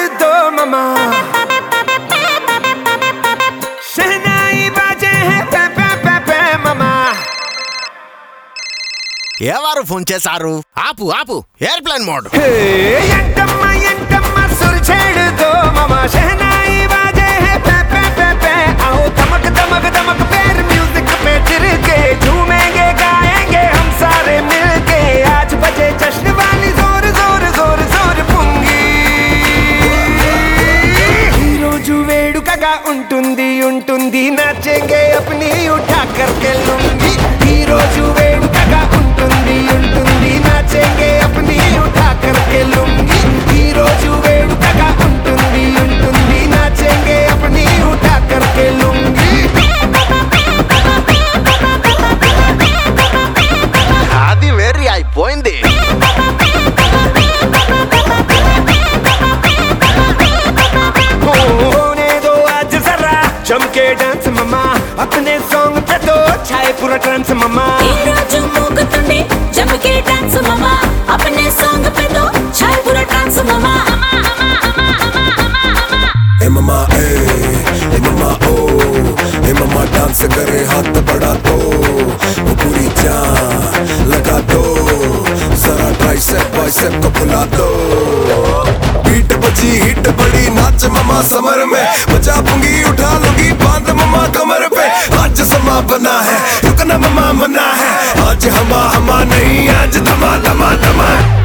दो मामा शहनाई बाजे है पे पे पे पे मामा ఎవరు ఫోన్ చేశారు? ఆపు ఆపు ఎయిర్ప్లేన్ మోడ్. ఎంటమ్మ ఎంటమ్మ सुर छेड़ दो मामा शहनाई बाजे है पे पे पे पे आओ धमक धमक धमक पैर म्यूजिक पे गिर के झूमेंगे गाएंगे हम सारे मिलके आज बजे जश्न वाली जोर जोर जोर जोर पुंगी ఈ రోజు వేడుకగా ఉంటుంది ఉంటుంది नाचेंगे अपनी उठा करके लूंगी ఈ రోజు వేడుకగా ఉంటుంది ఉంటుంది नाचेंगे अपनी उठा करके लूंगी ఈ రోజు వేడుకగా ఉంటుంది ఉంటుంది नाचेंगे अपनी उठा करके लूंगी అది వేరీ అయిపోయింది. होने दो आज जरा चमके डांस मम्मा अपने सॉन्ग पे तो छाए पूरा ट्रांस मम्मा ఈ రోజు మోగుతుంది జమకే డాన్స్ మామా अपने सॉन्ग पे तो छाए पूरा डांस मामा ए ममा ए ममा ओ ए ममा डांस करे हाथ बढ़ा दो वो पूरी जान लगा दो जरा ट्राइसेप बाइसेप को फुला दो बीट बजी हिट बड़ी नाच ममा समर में मचा पूंगी उठा लूंगी बांध ममा कमर पे आज समा बना है रुकना ममा मना है आज हमा हमा नहीं आज धमा धमा धमा